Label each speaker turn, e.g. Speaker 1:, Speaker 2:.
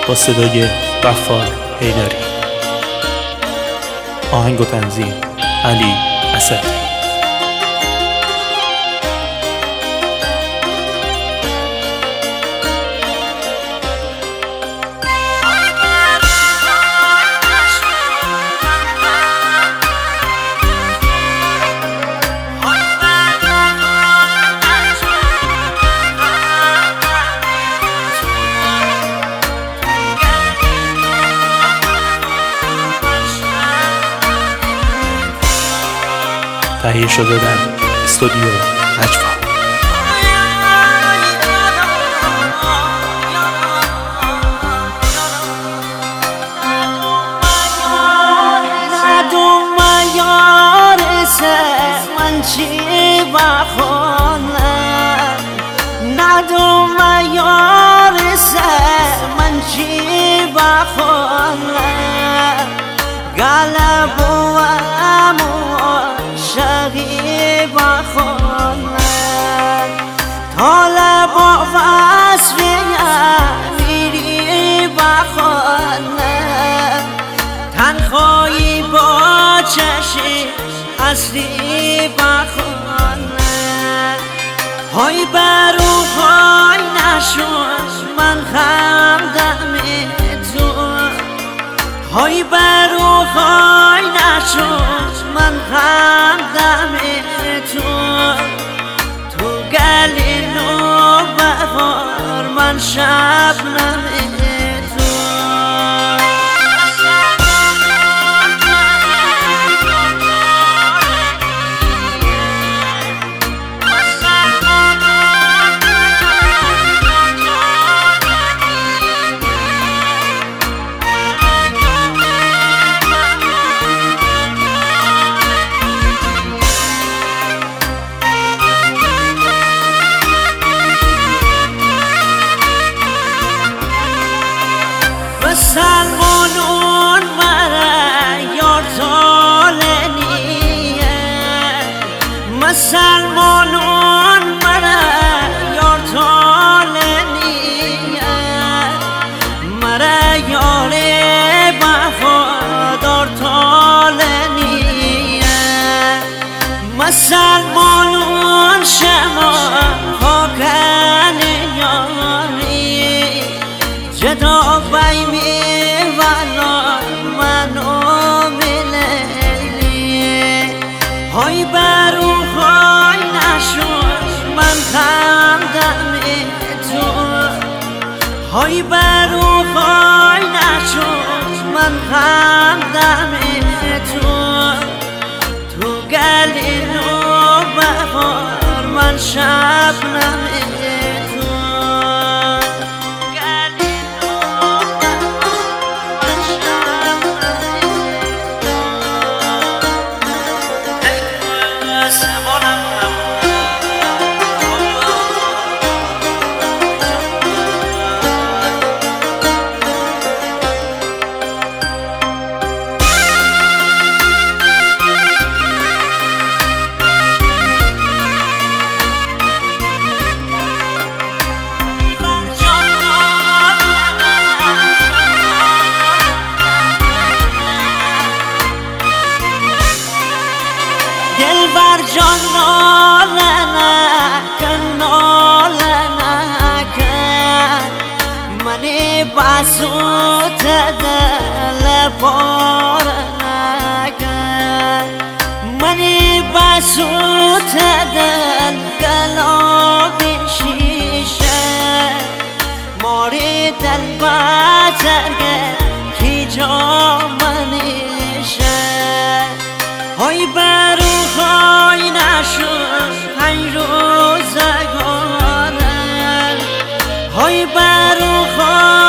Speaker 1: با صدای غفار حیدری. آهنگ و تنظیم علی اسدی. تهیه شده در استودیو نجوا.
Speaker 2: من چی بخونم ندوم یار سر من چی بخونم قلبو شغی بخونم طالب و وصفی میری بخونم تنخایی با چشی اصلی بخونم های برو های نشون من خمدم تو های برو های نشون من خمدم تو گلی نو بهار من شبنم سلمانون مرا یار تالنیه مسلمانون مرا یار تالنیه مرا یار وفادار تالنیه مسلمانون شما خاکن یاری جدا بایمی های برو های نشون من خمدم تو های برو های نشون من خمدم تو گلی نو بهار من شبنم دلبر جان ناله نکن ناله نکن منی بسوت دل پاره نکن منی بسوت دل گلابی شیشه ماری دل بزرگه کی جا منیشه های برو های نشون پنج روزگاره های برو های